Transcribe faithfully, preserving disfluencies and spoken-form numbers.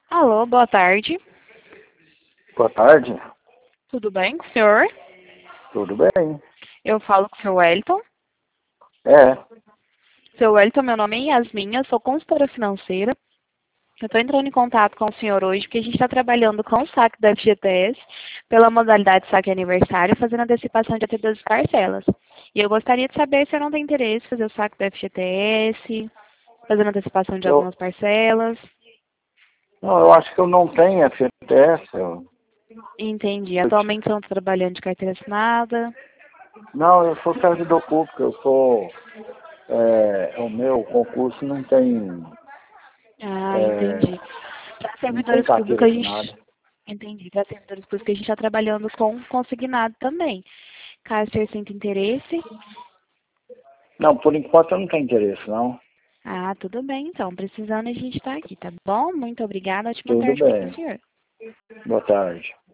Alô, boa tarde. Boa tarde. Tudo bem com o senhor? Tudo bem? Eu falo com o senhor Wellington. É. Seu Wellington, meu nome é Yasmin, eu sou consultora financeira. Eu estou entrando em contato com o senhor hoje porque a gente está trabalhando com o saque da F G T S pela modalidade saque aniversário, fazendo antecipação de até doze parcelas. E eu gostaria de saber se eu não tem interesse em fazer o saque da F G T S, fazendo antecipação de Eu, algumas parcelas. não, eu acho que eu não tenho F G T S. Eu, Entendi. eu te- Atualmente eu estou trabalhando de carteira assinada. não, eu sou servidor público. Eu sou... É, o meu concurso não tem... Ah, É, entendi. Para não tem servidores públicos, carteira a gente... assinada. Entendi. Para servidores públicos, a gente está trabalhando com consignado também. Caso você sinta interesse. Não, por enquanto eu não tenho interesse, não. Ah, tudo bem, então. Precisando, a gente está aqui, tá bom? Muito obrigada. Ótima Tudo tarde para o bem. senhor. Boa tarde.